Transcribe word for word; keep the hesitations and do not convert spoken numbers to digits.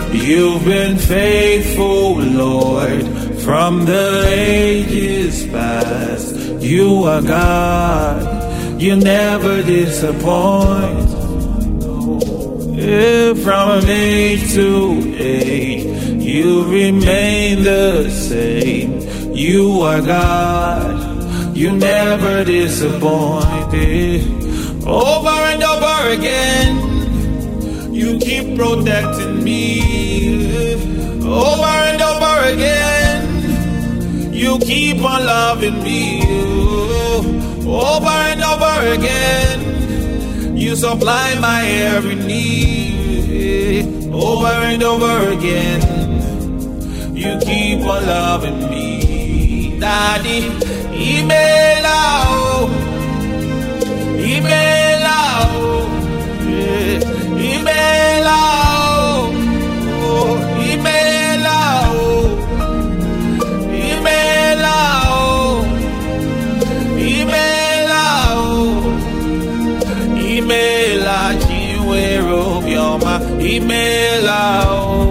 You've been faithful, Lord, from the ages past. You are God, you never disappoint. Yeah, from age to age, you remain the same. You are God, you never disappoint. Over and over again, you keep protecting me. Over and over again, you keep on loving me. Over and over again, you supply my every need. Over and over again, you keep on loving me. Daddy, email out, email out, email out, email out, email out, email out, email out, email out, email out.